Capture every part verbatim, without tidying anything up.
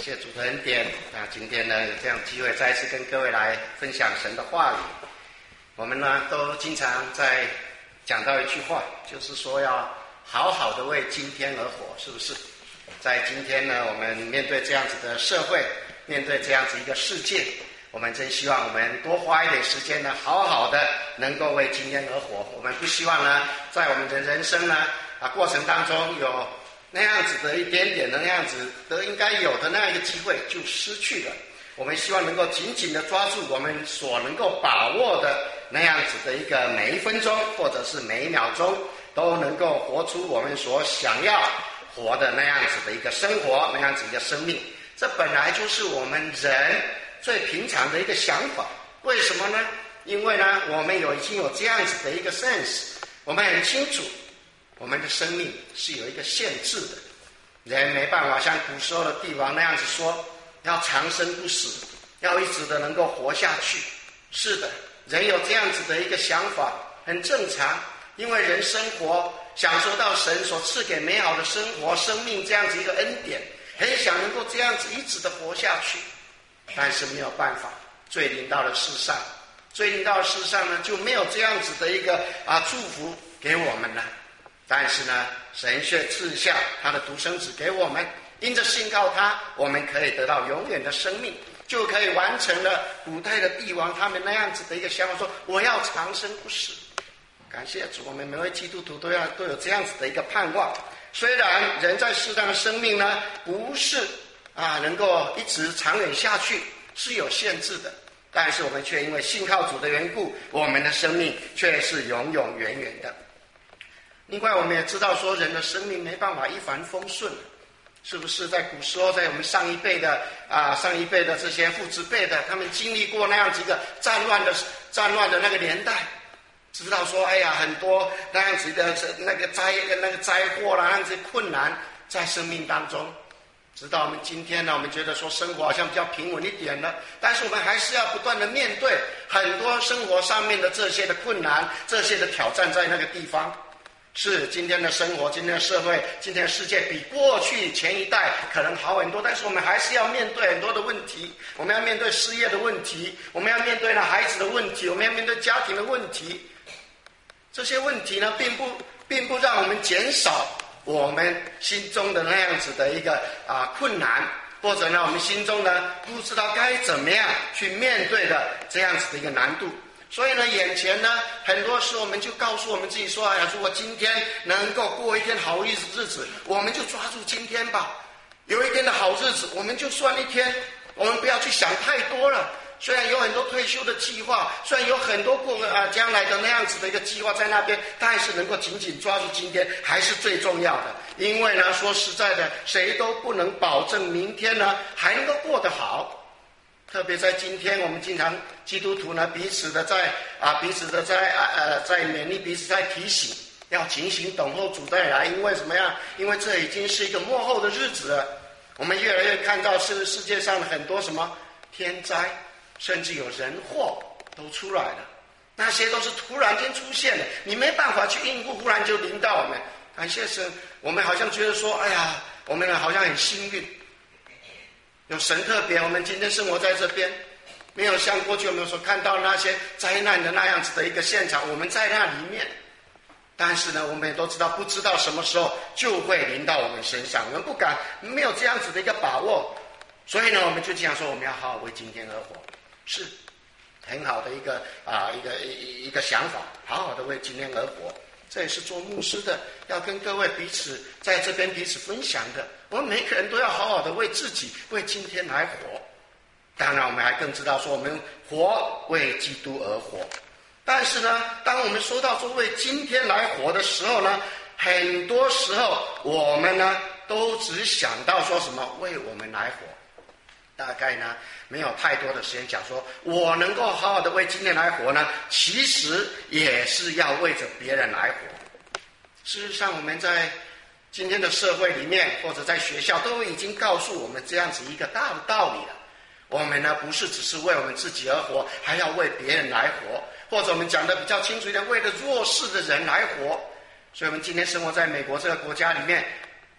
谢主的恩典啊！今天呢有这样机会再一次跟各位来分享神的话语。我们呢都经常在讲到一句话，就是说要好好的为今天而活，是不是？在今天呢，我们面对这样子的社会，面对这样子一个世界，我们真希望我们多花一点时间呢，好好的能够为今天而活。我们不希望呢，在我们的人生呢啊过程当中有那样子的一点点的那样子的应该有的那样一个机会就失去了。我们希望能够紧紧的抓住我们所能够把握的那样子的一个每一分钟或者是每一秒钟，都能够活出我们所想要活的那样子的一个生活，那样子一个生命。这本来就是我们人最平常的一个想法。为什么呢？因为呢我们有已经有这样子的一个 sense， 我们很清楚我们的生命是有一个限制的，人没办法像古时候的帝王那样子说要长生不死，要一直的能够活下去。是的，人有这样子的一个想法很正常，因为人生活享受到神所赐给美好的生活生命这样子一个恩典，很想能够这样子一直的活下去。但是没有办法，罪临到了世上，罪临到了世上呢就没有这样子的一个啊祝福给我们了。但是呢，神却赐下他的独生子给我们，因着信靠他，我们可以得到永远的生命，就可以完成了古代的帝王他们那样子的一个想法，说我要长生不死。感谢主，我们每位基督徒都要都有这样子的一个盼望。虽然人在世上的生命呢不是啊能够一直长远下去，是有限制的，但是我们却因为信靠主的缘故，我们的生命却是永永远远的。另外我们也知道说，人的生命没办法一帆风顺，是不是？在古时候，在我们上一辈的啊上一辈的这些父执辈的，他们经历过那样子一个战乱的战乱的那个年代，知道说哎呀很多那样子的那个灾那个灾祸啦，那样子困难在生命当中。直到我们今天呢，我们觉得说生活好像比较平稳一点了，但是我们还是要不断的面对很多生活上面的这些的困难，这些的挑战在那个地方。是今天的生活，今天的社会，今天的世界比过去前一代可能好很多，但是我们还是要面对很多的问题。我们要面对失业的问题，我们要面对了孩子的问题，我们要面对家庭的问题。这些问题呢并不并不让我们减少我们心中的那样子的一个啊困难，或者呢我们心中呢不知道该怎么样去面对的这样子的一个难度。所以呢，眼前呢，很多时候我们就告诉我们自己说：“哎呀，如果今天能够过一天好日子，日子我们就抓住今天吧。有一天的好日子，我们就算一天，我们不要去想太多了。虽然有很多退休的计划，虽然有很多过啊将来的那样子的一个计划在那边，但是能够紧紧抓住今天还是最重要的。因为呢，说实在的，谁都不能保证明天呢还能够过得好。”特别在今天，我们经常基督徒呢彼此的在啊彼此的在啊呃在勉励彼此，在提醒要警醒等候主再来。因为什么样？因为这已经是一个末后的日子了。我们越来越看到是世界上的很多什么天灾，甚至有人祸都出来了。那些都是突然间出现的，你没办法去应付，忽然就临到我们。感谢神，我们好像觉得说，哎呀，我们好像很幸运。有神特别，我们今天生活在这边，没有像过去我们所看到那些灾难的那样子的一个现场，我们在那里面。但是呢，我们也都知道，不知道什么时候就会临到我们身上，我们不敢，没有这样子的一个把握。所以呢，我们就讲说，我们要好好为今天而活，是很好的一个啊一个一个想法，好好的为今天而活。这也是做牧师的要跟各位彼此在这边彼此分享的。我们每个人都要好好的为自己为今天来活。当然我们还更知道说，我们活为基督而活。但是呢，当我们说到说为今天来活的时候呢，很多时候我们呢都只想到说什么为我们来活，大概呢没有太多的时间讲说我能够好好的为今天来活呢，其实也是要为着别人来活。事实上我们在今天的社会里面，或者在学校都已经告诉我们这样子一个大的道理了。我们呢不是只是为我们自己而活，还要为别人来活，或者我们讲的比较清楚一点，为了弱势的人来活。所以我们今天生活在美国这个国家里面，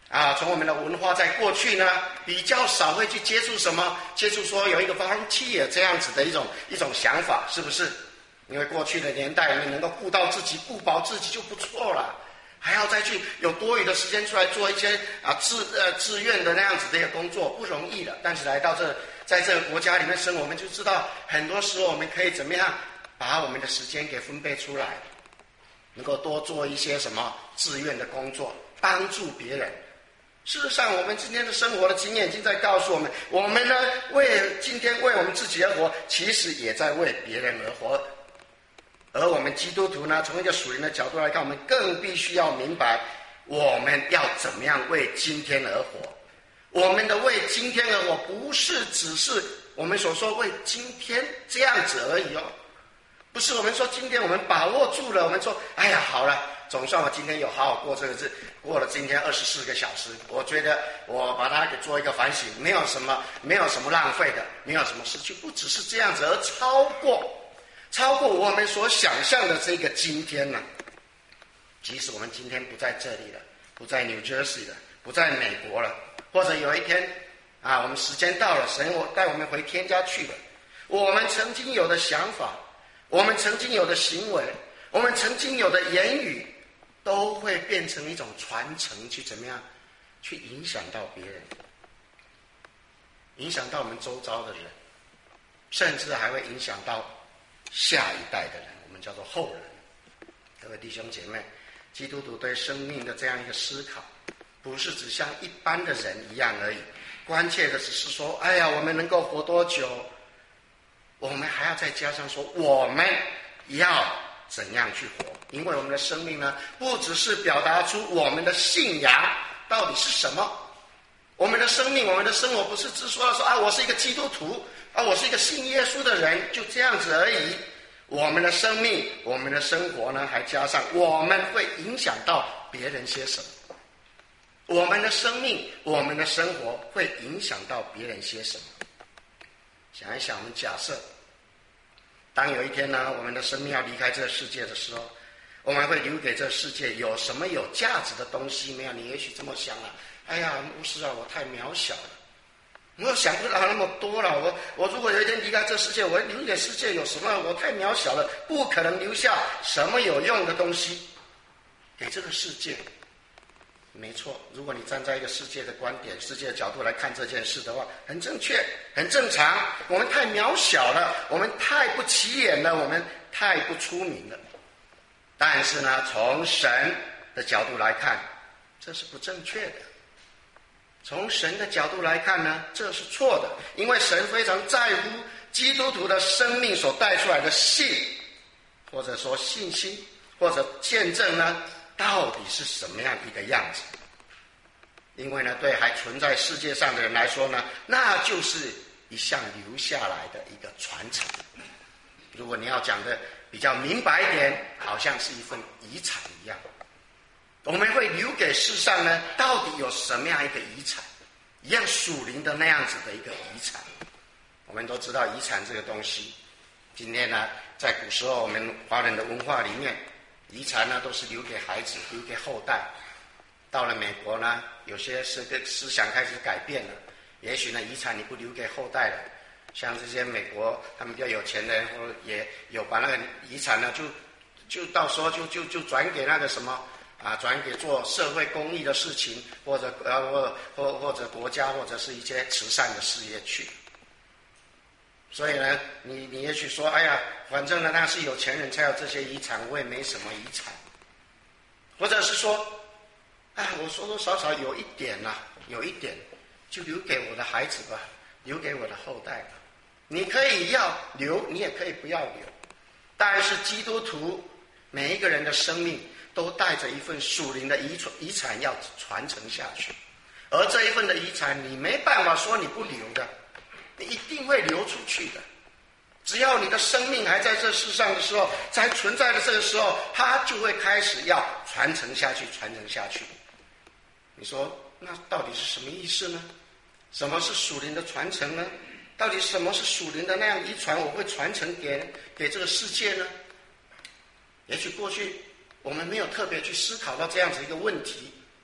啊，从我们的文化在过去呢，比较少会去接触什么，接触说有一个 volunteer 这样子的一种一种想法，是不是？因为过去的年代，你能够顾到自己、顾饱自己就不错了，还要再去有多余的时间出来做一些啊自呃自愿的那样子的一个工作，不容易的。但是来到这，在这个国家里面生活，我们就知道，很多时候我们可以怎么样把我们的时间给分配出来，能够多做一些什么自愿的工作，帮助别人。事实上，我们今天的生活的经验已经在告诉我们，我们呢为今天为我们自己而活，其实也在为别人而活。而我们基督徒呢，从一个属灵的角度来看，我们更必须要明白，我们要怎么样为今天而活。我们的为今天而活，不是只是我们所说为今天这样子而已哦。不是我们说今天我们把握住了，我们说，哎呀，好了，总算我今天有好好过这个日，过了今天二十四个小时，我觉得我把它给做一个反省，没有什么，没有什么浪费的，没有什么失去，不只是这样子，而超过。超过我们所想象的这个今天呢，即使我们今天不在这里了，不在 New Jersey 了，不在美国了，或者有一天啊，我们时间到了，神我带我们回天家去了，我们曾经有的想法，我们曾经有的行为，我们曾经有的言语，都会变成一种传承，去怎么样，去影响到别人，影响到我们周遭的人，甚至还会影响到下一代的人，我们叫做后人。各位弟兄姐妹，基督徒对生命的这样一个思考，不是只像一般的人一样而已，关切的只是说，哎呀，我们能够活多久，我们还要再加上说，我们要怎样去活。因为我们的生命呢，不只是表达出我们的信仰到底是什么，我们的生命，我们的生活不是只说说啊，我是一个基督徒啊，我是一个信耶稣的人，就这样子而已。我们的生命，我们的生活呢，还加上我们会影响到别人些什么。我们的生命，我们的生活会影响到别人些什么。想一想，我们假设，当有一天呢，我们的生命要离开这个世界的时候，我们会留给这个世界有什么有价值的东西没有？你也许这么想啊，哎呀，牧师啊，我太渺小了。我想不到那么多了，我我如果有一天离开这世界，我留给世界有什么？我太渺小了，不可能留下什么有用的东西给这个世界。没错，如果你站在一个世界的观点、世界的角度来看这件事的话，很正确，很正常。我们太渺小了，我们太不起眼了，我们太不出名了。但是呢，从神的角度来看，这是不正确的。从神的角度来看呢，这是错的，因为神非常在乎基督徒的生命所带出来的信，或者说信心，或者见证呢，到底是什么样一个样子。因为呢，对还存在世界上的人来说呢，那就是一项留下来的一个传承。如果你要讲的比较明白一点，好像是一份遗产一样。我们会留给世上呢，到底有什么样一个遗产，一样属灵的那样子的一个遗产。我们都知道遗产这个东西，今天呢，在古时候我们华人的文化里面，遗产呢都是留给孩子，留给后代。到了美国呢，有些是个思想开始改变了，也许呢，遗产你不留给后代了，像这些美国他们比较有钱的人，或者也有把那个遗产呢，就就到时候就就就转给那个什么。啊，转给做社会公益的事情，或者呃或或或者国家或者是一些慈善的事业去。所以呢，你你也许说，哎呀，反正呢那是有钱人才有这些遗产，我也没什么遗产。或者是说，啊，我多多少少有一点啦、啊，有一点就留给我的孩子吧，留给我的后代吧。你可以要留，你也可以不要留。但是基督徒每一个人的生命都带着一份属灵的遗传遗产要传承下去，而这一份的遗产你没办法说你不留的，你一定会流出去的。只要你的生命还在这世上的时候，才存在的这个时候，它就会开始要传承下去，传承下去。你说那到底是什么意思呢？什么是属灵的传承呢？到底什么是属灵的那样遗传我会传承给给这个世界呢？也许过去我们没有特别去思考到这样子一个问题，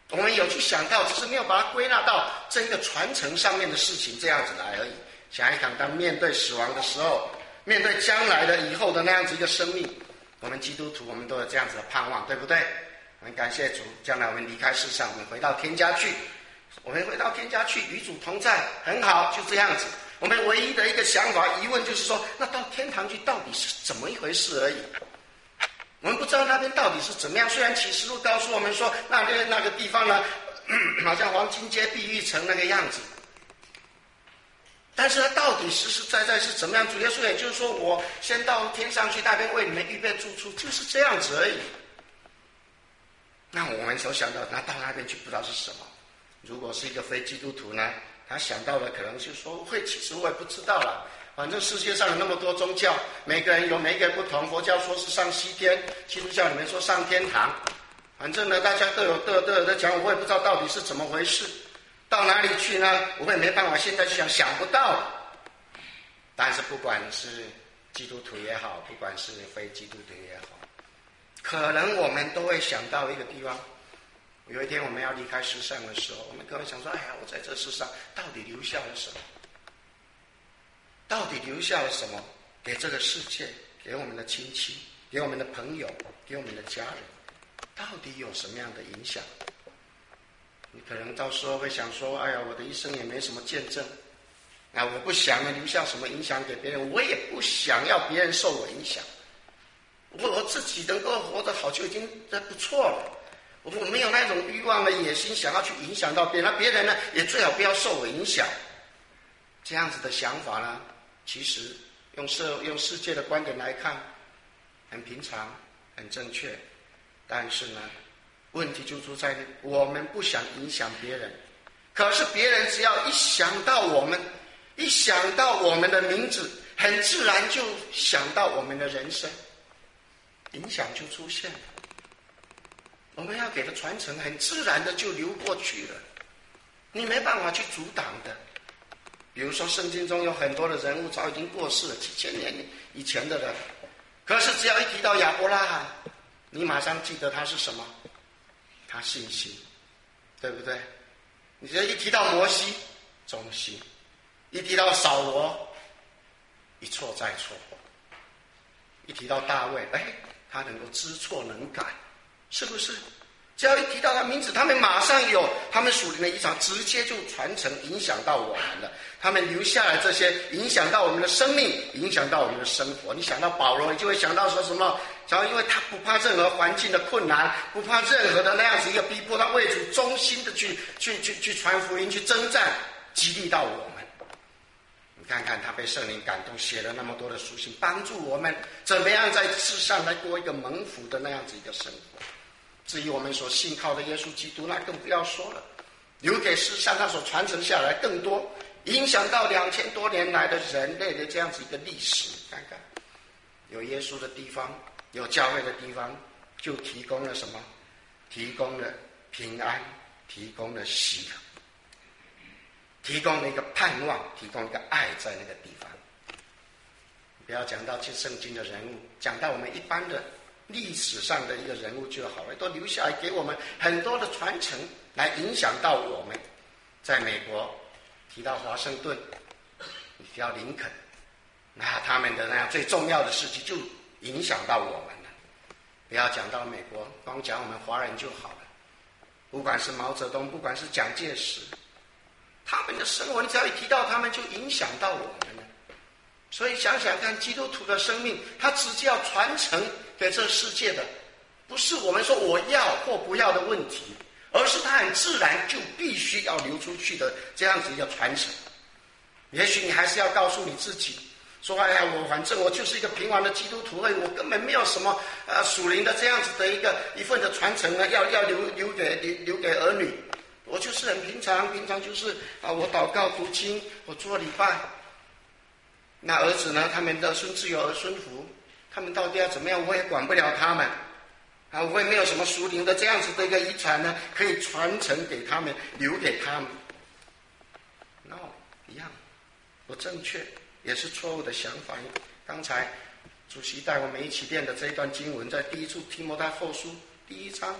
我们有去想到，只是没有把它归纳到这个传承上面的事情这样子来而已。想一想，当面对死亡的时候，面对将来的以后的那样子一个生命，我们基督徒我们都有这样子的盼望，对不对？我们感谢主，将来我们离开世上，我们回到天家去，我们回到天家去与主同在，很好，就这样子。我们唯一的一个想法疑问就是说，那到天堂去到底是怎么一回事而已。我们不知道那边到底是怎么样。虽然启示录告诉我们说，那边那个地方呢，好像黄金街、碧玉城那个样子，但是它到底实实在在是怎么样？主耶稣也就是说，我先到天上去，那边为你们预备住处，就是这样子而已。那我们所想到，那到那边去不知道是什么。如果是一个非基督徒呢，他想到的可能就是说，会其实我也不知道了。反正世界上有那么多宗教，每个人有每个人不同。佛教说是上西天，基督教里面说上天堂。反正呢，大家都有都有都有在讲，我也不知道到底是怎么回事。到哪里去呢？我也没办法，现在去想想不到。但是不管是基督徒也好，不管是非基督徒也好，可能我们都会想到一个地方。有一天我们要离开世上的时候，我们可能想说：哎呀，我在这世上到底留下了什么？到底留下了什么给这个世界，给我们的亲戚，给我们的朋友，给我们的家人？到底有什么样的影响？你可能到时候会想说：哎呀，我的一生也没什么见证，啊，我不想留下什么影响给别人，我也不想要别人受我影响。我我自己能够活得好就已经不错了。我没有那种欲望的野心，想要去影响到别人，那别人呢也最好不要受我影响。这样子的想法呢，其实用社用世界的观点来看，很平常，很正确。但是呢，问题就出在我们不想影响别人，可是别人只要一想到我们，一想到我们的名字，很自然就想到我们的人生，影响就出现了。我们要给的传承很自然的就流过去了，你没办法去阻挡的。比如说圣经中有很多的人物早已经过世了，几千年以前的人，可是只要一提到亚伯拉罕，你马上记得他是什么？他信心，对不对？你只要一提到摩西，忠心；一提到扫罗，一错再错；一提到大卫，哎，他能够知错能改，是不是？只要一提到他名字，他们马上有他们属灵的遗产，直接就传承，影响到我们了。他们留下来这些，影响到我们的生命，影响到我们的生活。你想到保罗，你就会想到说什么？然后因为他不怕任何环境的困难，不怕任何的那样子一个逼迫，他为主忠心的去去去去传福音，去征战，激励到我们。你看看他被圣灵感动，写了那么多的书信，帮助我们怎么样在世上来过一个蒙福的那样子一个生活。至于我们所信靠的耶稣基督，那更不要说了，留给世上他所传承下来更多，影响到两千多年来的人类的这样子一个历史。看看有耶稣的地方，有教会的地方，就提供了什么？提供了平安，提供了喜乐，提供了一个盼望，提供一个爱在那个地方。不要讲到这圣经的人物，讲到我们一般的历史上的一个人物就好了，都留下来给我们很多的传承，来影响到我们。在美国提到华盛顿，提到林肯，那他们的那样最重要的事情就影响到我们了。不要讲到美国，光讲我们华人就好了。不管是毛泽东，不管是蒋介石，他们的生活，你只要一提到他们，就影响到我们了。所以想想看，基督徒的生命，他直接要传承给这世界的，不是我们说我要或不要的问题，而是他很自然就必须要流出去的这样子一个传承。也许你还是要告诉你自己说：哎呀，我反正我就是一个平凡的基督徒而已，我根本没有什么呃属灵的这样子的一个一份的传承呢，要要留留给留留给儿女。我就是很平常，平常就是啊，我祷告读经，我做礼拜。那儿子呢？他们的孙子有儿孙福，他们到底要怎么样？我也管不了他们啊！我也没有什么属灵的这样子的一个遗产呢，可以传承给他们，留给他们。no， 一样不正确，也是错误的想法。刚才主席带我们一起念的这一段经文，在第一处提摩太后书第一章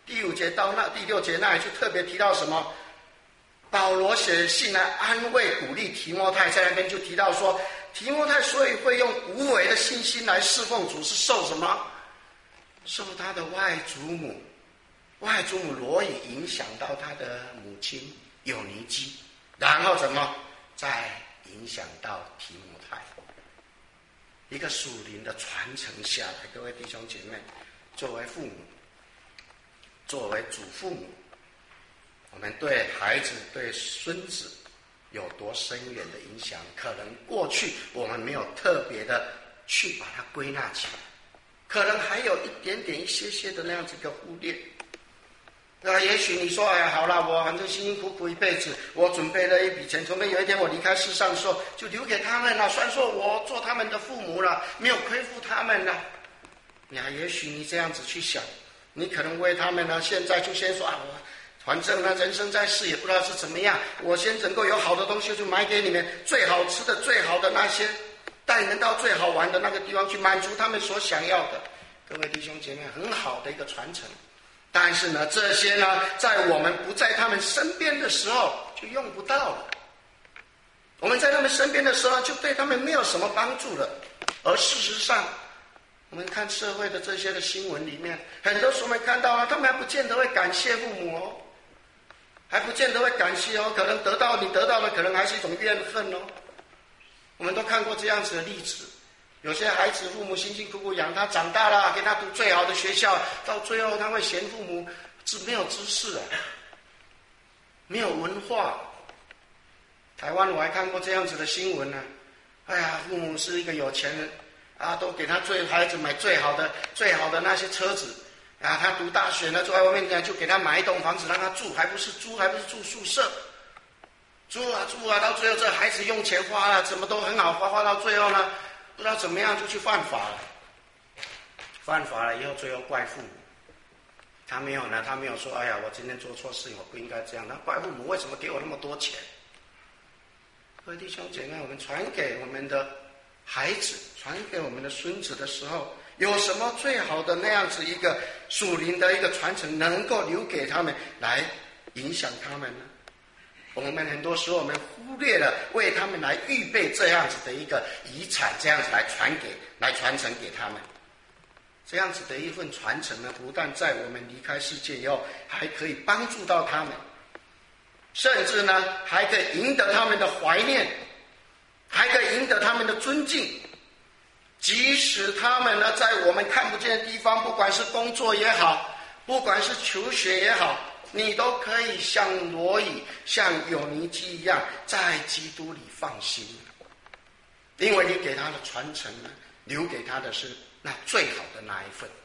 第五节到那第六节那里就特别提到什么？保罗写信来安慰鼓励提摩太，在那边就提到说，提摩太所以会用无为的信心来侍奉主，是受什么？受他的外祖母，外祖母罗以影响到他的母亲友尼基，然后怎么再影响到提摩太，一个属灵的传承下来。各位弟兄姐妹，作为父母，作为祖父母，我们对孩子对孙子有多深远的影响，可能过去我们没有特别的去把它归纳起来，可能还有一点点一些些的那样子一个忽略。那也许你说，哎呀，好了，我反正辛辛苦苦一辈子，我准备了一笔钱，准备有一天我离开世上的时候，就留给他们了。虽然说我做他们的父母了，没有亏负他们了，呀，也许你这样子去想，你可能为他们呢，现在就先说啊，我反正呢，人生在世也不知道是怎么样，我先能够有好的东西就买给你们，最好吃的、最好的那些，带你们到最好玩的那个地方去，满足他们所想要的。各位弟兄姐妹，很好的一个传承。但是呢，这些呢，在我们不在他们身边的时候就用不到了。我们在他们身边的时候，就对他们没有什么帮助了。而事实上，我们看社会的这些的新闻里面，很多时候我们看到啊，他们还不见得会感谢父母哦，还不见得会感谢哦，可能得到你得到的，可能还是一种怨恨哦。我们都看过这样子的例子。有些孩子父母辛辛苦苦养他长大了，给他读最好的学校，到最后他会嫌父母是没有知识啊，没有文化。台湾我还看过这样子的新闻呢、啊，哎呀，父母是一个有钱人啊，都给他最孩子买最好的最好的那些车子啊，他读大学呢，住在外面呢，就给他买一栋房子让他住，还不是租，还不是住宿舍，住啊住啊，到最后这孩子用钱花了，怎么都很好花，花到最后呢，不知道怎么样就去犯法了，犯法了以后，最后怪父母。他没有呢，他没有说，哎呀，我今天做错事情，我不应该这样。他怪父母为什么给我那么多钱？各位弟兄姐妹，我们传给我们的孩子，传给我们的孙子的时候，有什么最好的那样子一个属灵的一个传承，能够留给他们来影响他们呢？我们很多时候我们忽略了为他们来预备这样子的一个遗产，这样子来传给来传承给他们。这样子的一份传承呢，不但在我们离开世界以后，还可以帮助到他们，甚至呢还可以赢得他们的怀念，还可以赢得他们的尊敬。即使他们呢在我们看不见的地方，不管是工作也好，不管是求学也好，你都可以像罗以、像友尼基一样，在基督里放心，因为你给他的传承呢，留给他的是那最好的那一份。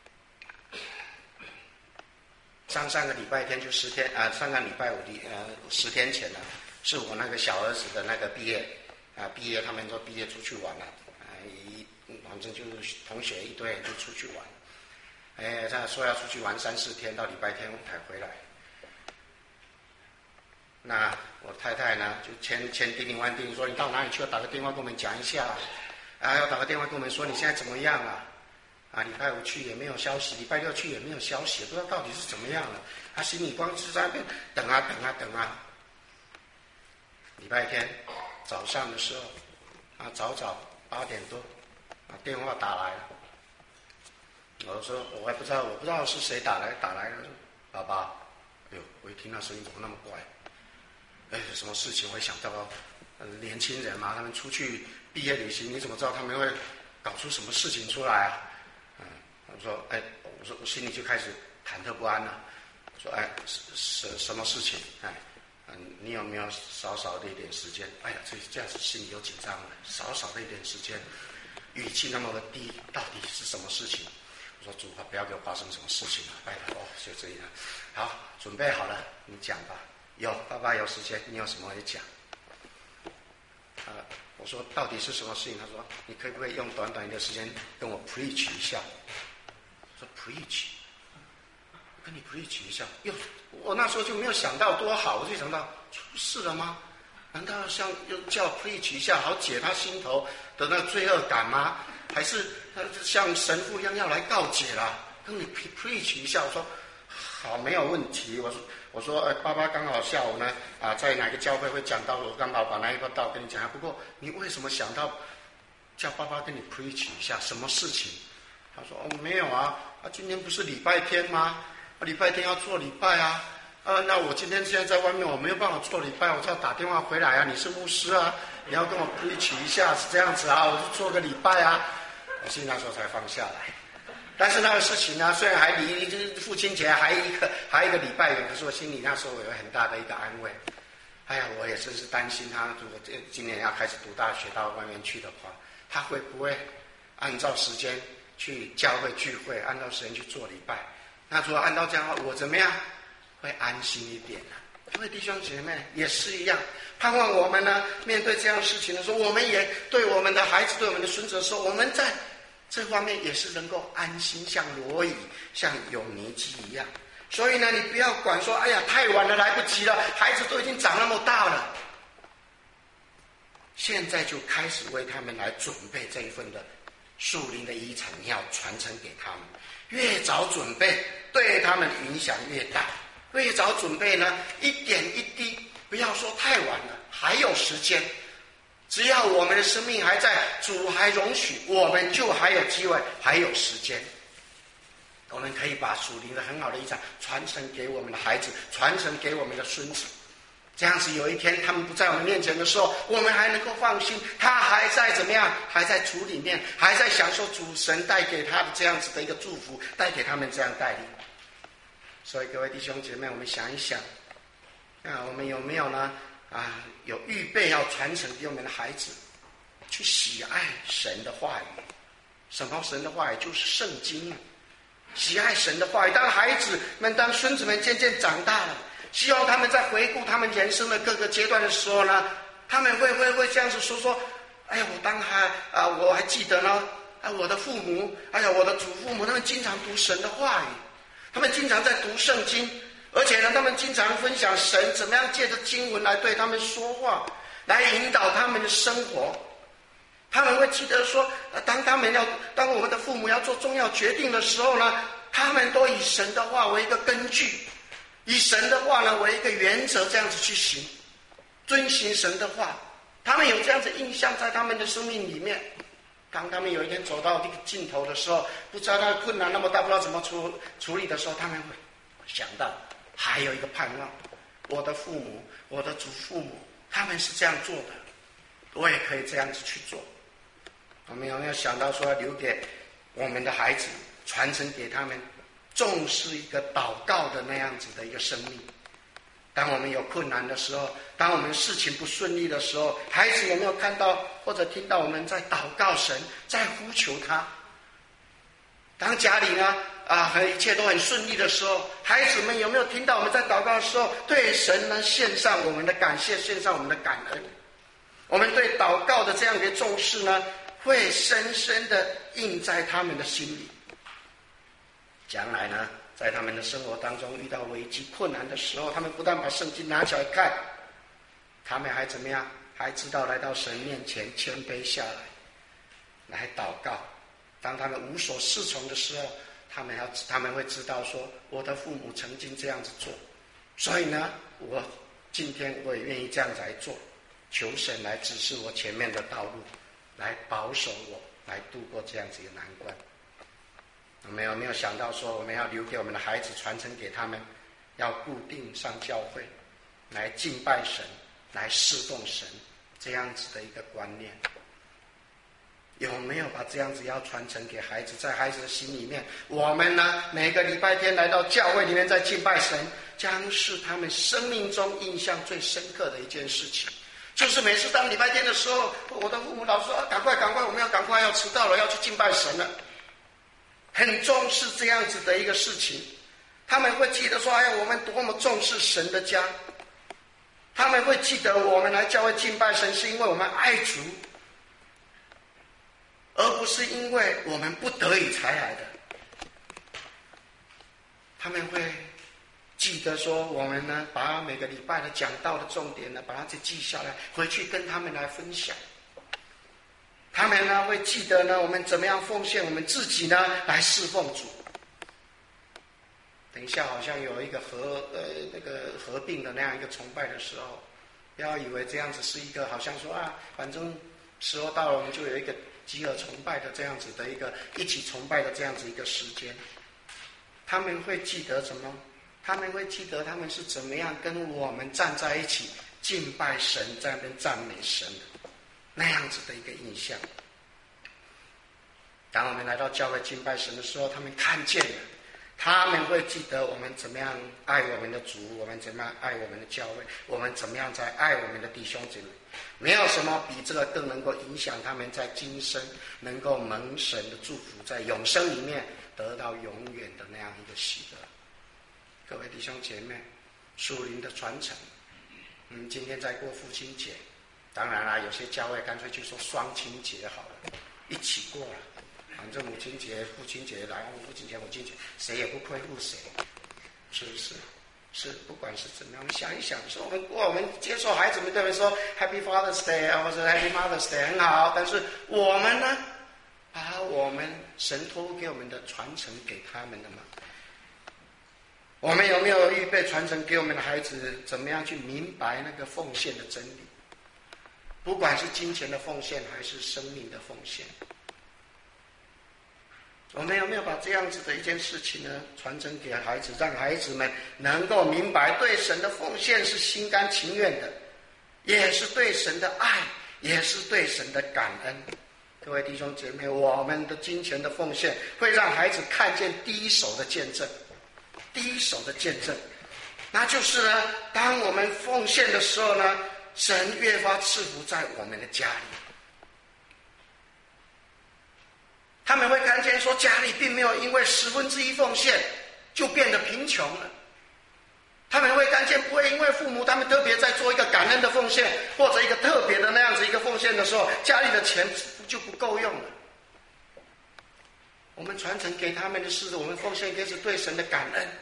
上上个礼拜天就十天啊、呃，上个礼拜五的呃十天前呢，是我那个小儿子的那个毕业啊、呃，毕业他们说毕业出去玩了啊、呃，一反正就是同学一堆就出去玩。哎，他说要出去玩三四天，到礼拜天才回来。那我太太呢，就千千叮咛万叮咛说：“你到哪里去？要打个电话跟我们讲一下。啊，要打个电话跟我们说你现在怎么样了？啊，礼拜五去也没有消息，礼拜六去也没有消息，不知道到底是怎么样了。他心里光是在那边等啊等啊等啊。礼拜天早上的时候，啊，早早八点多，啊，电话打来了。”我说我还不知道，我不知道是谁打来打来了，说爸爸，哎呦，我一听那声音怎么那么怪？哎，什么事情？我会想到，呃，年轻人嘛，他们出去毕业旅行，你怎么知道他们会搞出什么事情出来啊？嗯，我说，哎，我说我心里就开始忐忑不安了。说，哎，什什么事情？哎，嗯，你有没有少少的一点时间？哎呀，这这样子心里有紧张了，少少的一点时间，语气那么的低，到底是什么事情？我说主啊，不要给我发生什么事情了，拜托哦，就这样。好，准备好了，你讲吧。有，爸爸有时间，你有什么也讲。啊，我说到底是什么事情？他说你可不可以用短短的时间跟我 preach 一下？我说 preach， 跟你 preach 一下。哟，我那时候就没有想到多好，我就想到出事了吗？难道像又叫 preach 一下，好解他心头的那罪恶感吗？还是像神父一样要来告解啦，跟你 preach 一下？我说好，没有问题。我说我说，呃，爸爸刚好下午呢啊，在哪个教会会讲到，我刚好把那一个道跟你讲。不过你为什么想到叫爸爸跟你 preach 一下什么事情？他说哦，没有啊，啊，今天不是礼拜天吗？啊，礼拜天要做礼拜啊。啊，那我今天现在在外面，我没有办法做礼拜，我就要打电话回来啊。你是牧师啊，你要跟我 preach 一下，是这样子啊，我就做个礼拜啊。我心那时候才放下来。但是那个事情呢，虽然还离父亲节还一个还一个礼拜远，可是我心里那时候有很大的一个安慰。哎呀，我也真是担心他，如果今年要开始读大学到外面去的话，他会不会按照时间去教会聚会，按照时间去做礼拜？那如果按照这样的话，我怎么样会安心一点呢？各位弟兄姐妹也是一样，盼望我们呢面对这样的事情的时候，我们也对我们的孩子、对我们的孙子说，我们在这方面也是能够安心，像罗以、像友尼基一样。所以呢，你不要管说，哎呀，太晚了，来不及了，孩子都已经长那么大了。现在就开始为他们来准备这一份的属灵的遗产，要传承给他们。越早准备，对他们的影响越大。越早准备呢，一点一滴，不要说太晚了，还有时间。只要我们的生命还在，主还容许，我们就还有机会，还有时间。我们可以把属灵的很好的遗产传承给我们的孩子，传承给我们的孙子。这样子有一天他们不在我们面前的时候，我们还能够放心，他还在怎么样，还在主里面，还在享受主神带给他的这样子的一个祝福，带给他们这样带领。所以各位弟兄姐妹，我们想一想啊，我们有没有呢啊有预备要传承给我们的孩子，去喜爱神的话语。什么神的话语？就是圣经啊。喜爱神的话语，当孩子们、当孙子们渐渐长大了，希望他们在回顾他们人生的各个阶段的时候呢，他们会会会这样子说说：哎呀，我当还啊，我还记得呢，啊，我的父母，哎呀，我的祖父母，他们经常读神的话语，他们经常在读圣经，而且呢，他们经常分享神怎么样借着经文来对他们说话，来引导他们的生活。他们会记得说，当他们要，当我们的父母要做重要决定的时候呢，他们都以神的话为一个根据，以神的话呢为一个原则，这样子去行，遵行神的话。他们有这样子印象在他们的生命里面。当他们有一天走到这个尽头的时候，不知道那个困难那么大，不知道怎么处处理的时候，他们会想到还有一个盼望，我的父母，我的祖父母，他们是这样做的，我也可以这样子去做。我们有没有想到说，留给我们的孩子，传承给他们，重视一个祷告的那样子的一个生命。当我们有困难的时候，当我们事情不顺利的时候，孩子有没有看到或者听到我们在祷告神，在呼求他？当家里呢啊，一切都很顺利的时候，孩子们有没有听到我们在祷告的时候，对神呢献上我们的感谢，献上我们的感恩？我们对祷告的这样的重视呢，会深深的印在他们的心里。将来呢，在他们的生活当中遇到危机困难的时候，他们不但把圣经拿起来看，他们还怎么样？还知道来到神面前谦卑下来，来祷告。当他们无所适从的时候，他们要他们会知道说，我的父母曾经这样子做，所以呢，我今天我也愿意这样子来做。求神来指示我前面的道路，来保守我，来度过这样子一个难关。我们有没有想到说，我们要留给我们的孩子，传承给他们，要固定上教会，来敬拜神，来侍奉神，这样子的一个观念？有没有把这样子要传承给孩子，在孩子的心里面？我们呢，每个礼拜天来到教会里面在敬拜神，将是他们生命中印象最深刻的一件事情。就是每次当礼拜天的时候，我的父母老说、啊、赶快赶快，我们要赶快要迟到了，要去敬拜神了，很重视这样子的一个事情。他们会记得说，哎呀，我们多么重视神的家。他们会记得我们来教会敬拜神是因为我们爱主，而不是因为我们不得已才来的。他们会记得说，我们呢把每个礼拜的讲道的重点呢，把它记下来，回去跟他们来分享。他们呢会记得呢，我们怎么样奉献我们自己呢，来侍奉主。 等一下好像有一个合呃那个合并的那样一个崇拜的时候，不要以为这样子是一个好像说啊，反正时候到了我们就有一个集合崇拜的这样子的一个一起崇拜的这样子一个时间。他们会记得什么？他们会记得他们是怎么样跟我们站在一起敬拜神，在那边赞美神的那样子的一个印象。当我们来到教会敬拜神的时候，他们看见了，他们会记得我们怎么样爱我们的主，我们怎么样爱我们的教会，我们怎么样在爱我们的弟兄姐妹。没有什么比这个更能够影响他们在今生能够蒙神的祝福，在永生里面得到永远的那样一个喜乐。各位弟兄姐妹，属灵的传承，嗯，今天在过父亲节，当然啦，有些教会干脆就说双亲节好了，一起过了。反正母亲节、父亲节来，父亲节、母亲节，谁也不亏负谁，是不是？是，不管是怎么样，想一想，说我们过，我们接受孩子们对我们说 Happy Father's Day 或者 Happy Mother's Day 很好，但是我们呢，把我们神托付给我们的传承给他们了吗？我们有没有预备传承给我们的孩子，怎么样去明白那个奉献的真理？不管是金钱的奉献，还是生命的奉献。我们有没有把这样子的一件事情呢传承给孩子，让孩子们能够明白对神的奉献是心甘情愿的，也是对神的爱，也是对神的感恩。各位弟兄姐妹，我们的金钱的奉献会让孩子看见第一手的见证，第一手的见证，那就是呢，当我们奉献的时候呢，神越发赐福在我们的家里。他们会看见说，家里并没有因为十分之一奉献就变得贫穷了。他们会看见，不会因为父母他们特别在做一个感恩的奉献，或者一个特别的那样子一个奉献的时候，家里的钱就不够用了。我们传承给他们的是，我们奉献给是对神的感恩。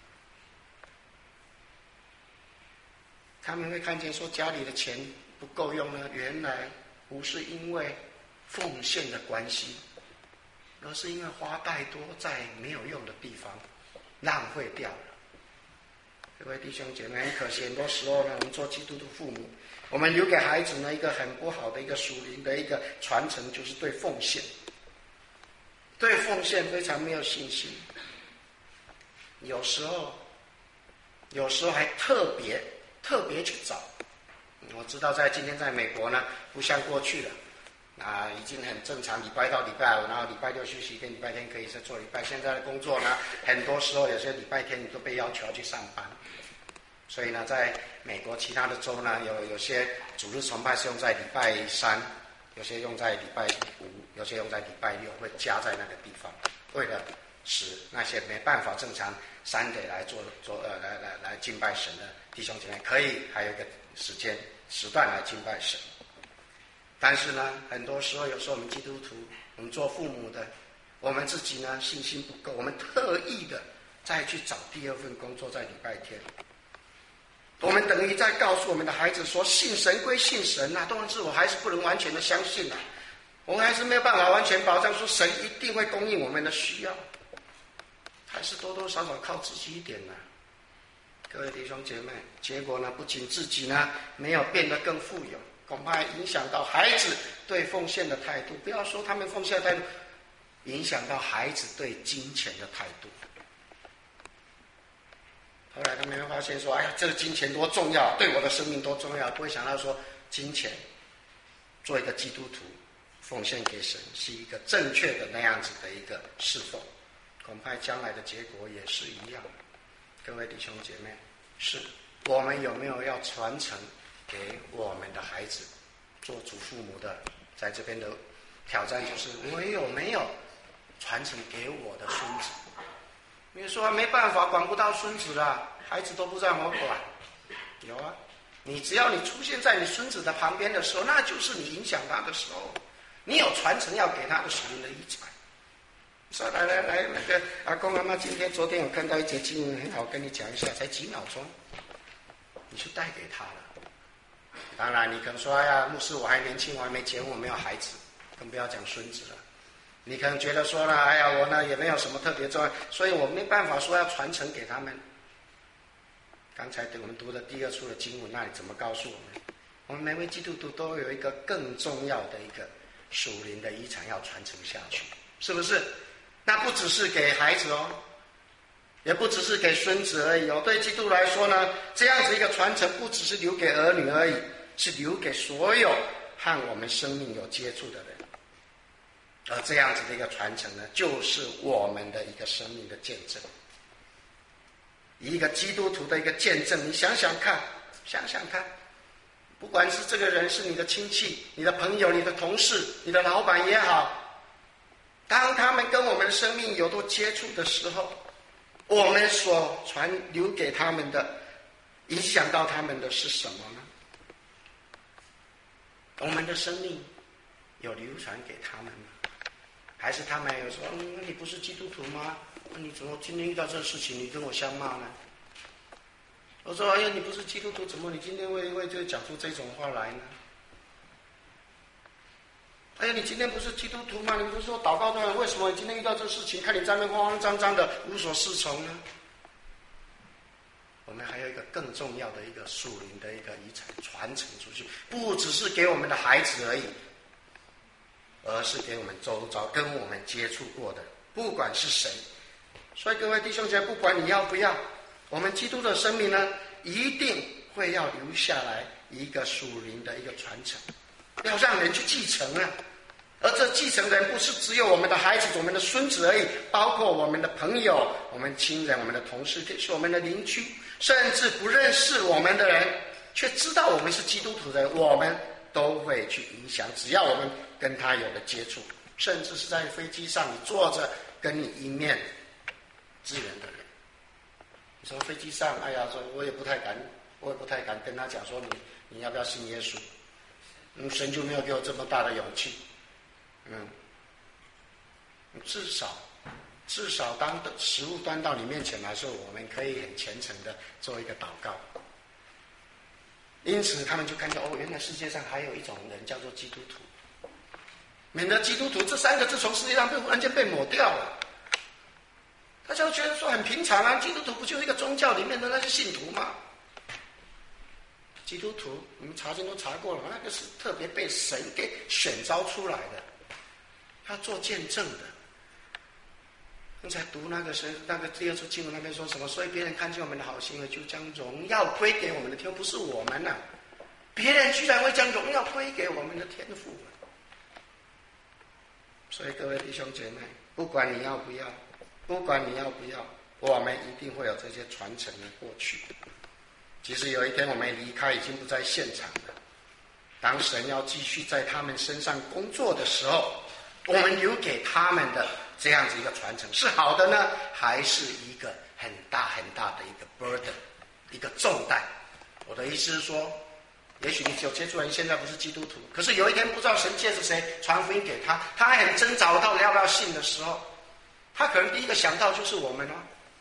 他们会看见说，家里的钱不够用呢，原来不是因为奉献的关系，而是因为花太多在没有用的地方浪费掉了。各位弟兄姐妹，很可惜，很多时候呢，我们做基督徒父母，我们留给孩子呢一个很不好的一个属灵的一个传承，就是对奉献，对奉献非常没有信心。有时候，有时候还特别特别去找。我知道在今天在美国呢，不像过去了。啊，已经很正常，礼拜到礼拜五，然后礼拜六休息，跟礼拜天可以再做礼拜。现在的工作呢，很多时候有些礼拜天你都被要求要去上班，所以呢，在美国其他的州呢，有有些主日崇拜是用在礼拜三，有些用在礼拜五，有些用在礼拜六，会加在那个地方，为了使那些没办法正常三得来做做呃来来来敬拜神的弟兄姐妹，可以还有一个时间时段来敬拜神。但是呢，很多时候，有时候我们基督徒，我们做父母的，我们自己呢信心不够，我们特意的再去找第二份工作在礼拜天。我们等于在告诉我们的孩子说，信神归信神啊，但是我还是不能完全的相信啊，我们还是没有办法完全保障说神一定会供应我们的需要，还是多多少少靠自己一点呢、啊。各位弟兄姐妹，结果呢，不仅自己呢没有变得更富有，恐怕影响到孩子对奉献的态度。不要说他们奉献的态度，影响到孩子对金钱的态度。后来他们会发现说，哎呀，这个金钱多重要，对我的生命多重要，不会想到说，金钱做一个基督徒奉献给神是一个正确的那样子的一个侍奉，恐怕将来的结果也是一样的。各位弟兄姐妹，是我们有没有要传承给我们的孩子？做祖父母的，在这边的挑战就是，我有没有传承给我的孙子？你说没办法，管不到孙子了，孩子都不让我管。有啊，你只要你出现在你孙子的旁边的时候，那就是你影响他的时候，你有传承要给他的属灵的遗产。说来来来，那个阿公阿妈，今天昨天我看到一节经文很好，跟你讲一下，才几秒钟，你就带给他了。当然，你可能说，哎呀，牧师，我还年轻，我还没结婚，我没有孩子，更不要讲孙子了。 你可能觉得说呢，哎呀，我呢也没有什么特别重要，所以我没办法说要传承给他们。刚才我们读的第二处的经文那里怎么告诉我们？我们每位基督徒都有一个更重要的一个属灵的遗产要传承下去，是不是？那不只是给孩子哦，也不只是给孙子而已哦。对基督来说呢，这样子一个传承不只是留给儿女而已，是留给所有和我们生命有接触的人。而这样子的一个传承呢，就是我们的一个生命的见证。一个基督徒的一个见证，你想想看，想想看，不管是这个人是你的亲戚、你的朋友、你的同事、你的老板也好，当他们跟我们的生命有多接触的时候，我们所传留给他们的，影响到他们的是什么呢？我们的生命有流传给他们吗？还是他们有说，嗯，你不是基督徒吗？你怎么今天遇到这事情，你跟我相骂呢？我说，哎呀，你不是基督徒，怎么你今天会会就讲出这种话来呢？哎呀，你今天不是基督徒吗？你不是说祷告的人，为什么你今天遇到这事情，看你在那边慌慌张张的，无所适从呢？我们还有一个更重要的一个属灵的一个遗产传承出去，不只是给我们的孩子而已，而是给我们周遭跟我们接触过的，不管是谁。所以各位弟兄姐妹，不管你要不要，我们基督的生命呢，一定会要留下来一个属灵的一个传承，要让人去继承啊。而这继承人不是只有我们的孩子、我们的孙子而已，包括我们的朋友、我们亲人、我们的同事，是我们的邻居，甚至不认识我们的人，却知道我们是基督徒的人，我们都会去影响。只要我们跟他有了接触，甚至是在飞机上你坐着跟你一面之缘的人，你说飞机上，哎呀，说我也不太敢，我也不太敢跟他讲说你你要不要信耶稣？嗯，神就没有给我这么大的勇气。嗯，至少至少当食物端到你面前来说，我们可以很虔诚的做一个祷告。因此他们就看到，哦，原来世界上还有一种人叫做基督徒，免得基督徒这三个字从世界上被忽然间被抹掉了。大家都觉得说很平常啊，基督徒不就是一个宗教里面的那些信徒吗？基督徒你们查经都查过了，那个是特别被神给选召出来的，他做见证的。刚才读那个神那个第二处经文那边说什么？所以别人看见我们的好行为，就将荣耀归给我们的天父，不是我们呐、啊，别人居然会将荣耀归给我们的天父。所以各位弟兄姐妹，不管你要不要，不管你要不要，我们一定会有这些传承的过去。其实有一天我们离开，已经不在现场了。当神要继续在他们身上工作的时候，我们留给他们的这样子一个传承是好的呢，还是一个很大很大的一个 burden， 一个重担？我的意思是说，也许你有接触人现在不是基督徒，可是有一天不知道神借着谁传福音给他，他还很挣扎到底要不要信的时候，他可能第一个想到就是我们哦。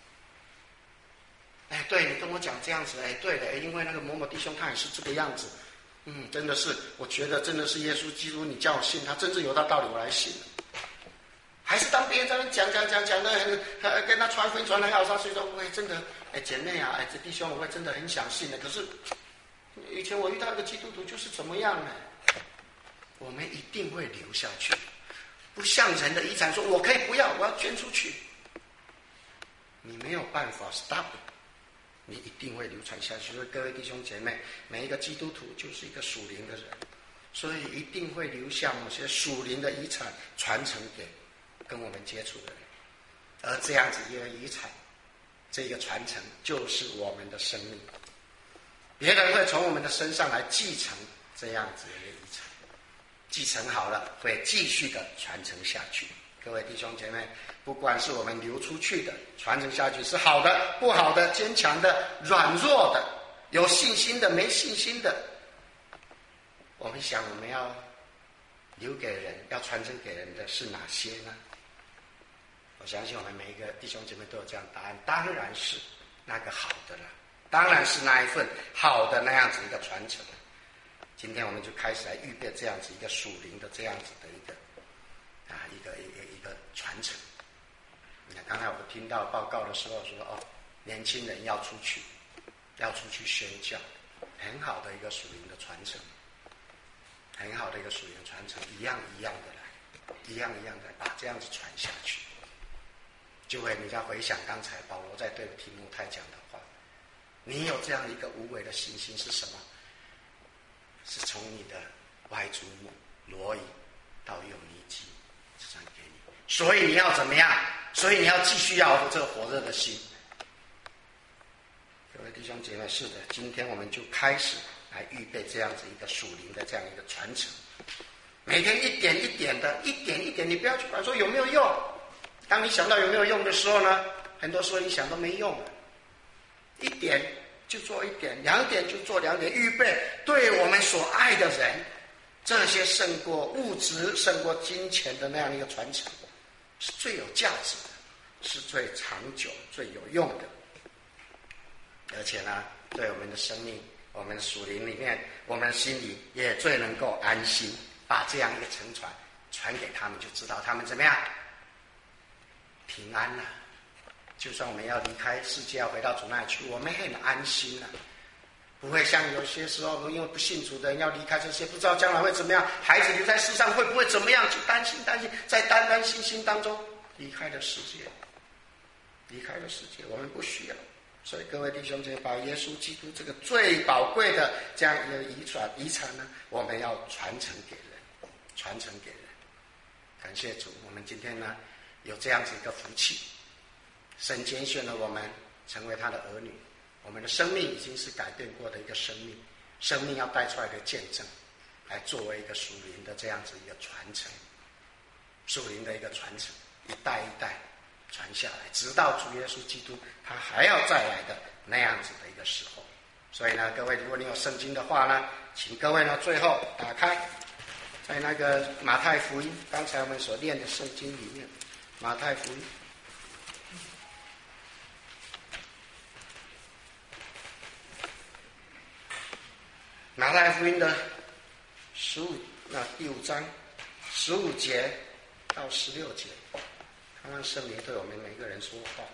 哎，对，你跟我讲这样子，哎，对的，哎，因为那个某某弟兄他也是这个样子，嗯，真的是，我觉得真的是耶稣基督，你叫我信他，真是有他道理，我来信。还是当别人在那讲讲讲讲的，呃，跟他传福音传得很好，他所以说，喂，真的，哎，姐妹啊，哎，这弟兄，我会真的很想信的。可是以前我遇到一个基督徒就是怎么样呢？我们一定会留下去，不像人的遗产说，我可以不要，我要捐出去，你没有办法 stop。你一定会流传下去。所以各位弟兄姐妹，每一个基督徒就是一个属灵的人，所以一定会留下某些属灵的遗产传承给跟我们接触的人。而这样子一个遗产，这个传承就是我们的生命，别人会从我们的身上来继承这样子的一个遗产，继承好了会继续的传承下去。各位弟兄姐妹，不管是我们流出去的传承下去是好的、不好的、坚强的、软弱的、有信心的、没信心的，我们想我们要留给人、要传承给人的是哪些呢？我相信我们每一个弟兄姐妹都有这样的答案，当然是那个好的了，当然是那一份好的那样子一个传承。今天我们就开始来预备这样子一个属灵的这样子的一个啊一个一个一个传承。你看刚才我听到报告的时候说，哦，年轻人要出去，要出去宣教，很好的一个属灵的传承，很好的一个属灵的传承，一样一样的来，一样一样的把这样子传下去。就会你再回想刚才保罗在对提摩太讲的话，你有这样一个无伪的信心是什么？是从你的外祖母罗以到友尼基传给你，所以你要怎么样？所以你要继续要有这个火热的心。各位弟兄姐妹，是的，今天我们就开始来预备这样子一个属灵的这样一个传承，每天一点一点的，一点一点，你不要去管说有没有用。当你想到有没有用的时候呢，很多时候你想都没用了，一点就做一点，两点就做两点，预备对我们所爱的人，这些胜过物质、胜过金钱的那样一个传承，是最有价值的，是最长久、最有用的。而且呢，对我们的生命、我们的属灵里面，我们心里也最能够安心，把这样一个承传传给他们，就知道他们怎么样平安了、啊。就算我们要离开世界，要回到主那里去，我们很安心了、啊，不会像有些时候因为不信主的人要离开这些，不知道将来会怎么样，孩子留在世上会不会怎么样，就担心担心，在担担心心当中离开了世界，离开了世界，我们不需要。所以各位弟兄姐妹，把耶稣基督这个最宝贵的这样一个遗传遗产呢，我们要传承给人，传承给人。感谢主，我们今天呢有这样子一个福气，神拣选了我们成为他的儿女，我们的生命已经是改变过的一个生命，生命要带出来的见证，来作为一个属灵的这样子一个传承，属灵的一个传承，一代一代传下来，直到主耶稣基督他还要再来的那样子的一个时候。所以呢，各位，如果你有圣经的话呢，请各位呢最后打开在那个马太福音，刚才我们所念的圣经里面，马太福音马太福音的十五那第五章十五节到十六节，看看圣灵对我们每个人说话。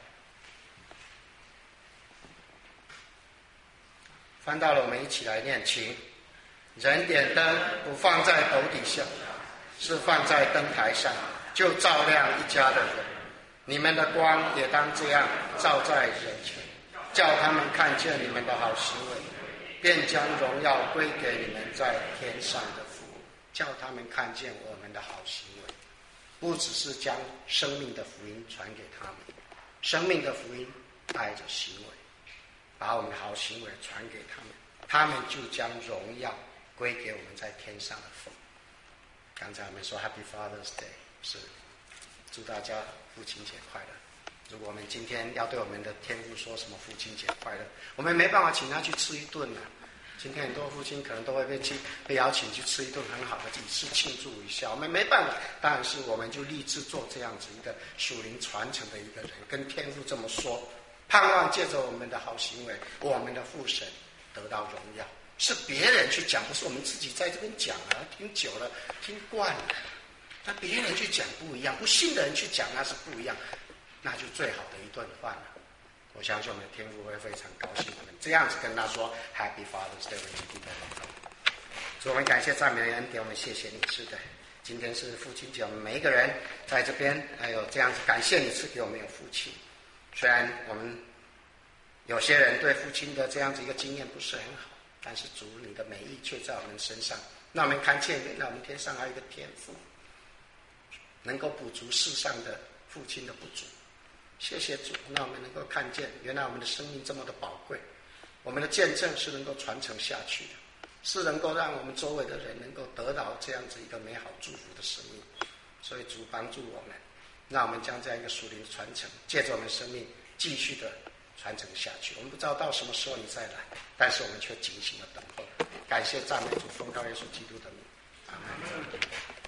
翻到了，我们一起来念，请。人点灯不放在斗底下，是放在灯台上，就照亮一家的人。你们的光也当这样照在人前，叫他们看见你们的好行为，便将荣耀归给你们在天上的父。叫他们看见我们的好行为，不只是将生命的福音传给他们，生命的福音带着行为，把我们的好行为传给他们，他们就将荣耀归给我们在天上的父。刚才我们说 Happy Father's Day， 是祝大家父亲节快乐。如果我们今天要对我们的天父说什么父亲节快乐，我们没办法请他去吃一顿了、啊。今天很多父亲可能都会被去被邀请去吃一顿很好的仪式庆祝一下，我们没办法，但是我们就立志做这样子一个属灵传承的一个人，跟天父这么说，盼望借着我们的好行为，我们的父神得到荣耀。是别人去讲，不是我们自己在这边讲啊，听久了听惯了，那别人去讲不一样，不信的人去讲那是不一样，那就最好的一顿饭了。我相信我们的天父会非常高兴，我们这样子跟他说 Happy Father's Day， 为基督的祷告。所以我们感谢赞美的恩典，我们谢谢你。是的，今天是父亲节，我们每一个人在这边还有这样子感谢你赐给我们有父亲。虽然我们有些人对父亲的这样子一个经验不是很好，但是主你的美意却在我们身上，让我们看见原来我们天上还有一个天父，能够补足世上的父亲的不足。谢谢主，让我们能够看见原来我们的生命这么的宝贵，我们的见证是能够传承下去的，是能够让我们周围的人能够得到这样子一个美好祝福的生命。所以主帮助我们，让我们将这样一个属灵的传承借着我们生命继续的传承下去。我们不知道到什么时候你再来，但是我们却警醒的等候。感谢赞美主，奉靠耶稣基督的名，阿门。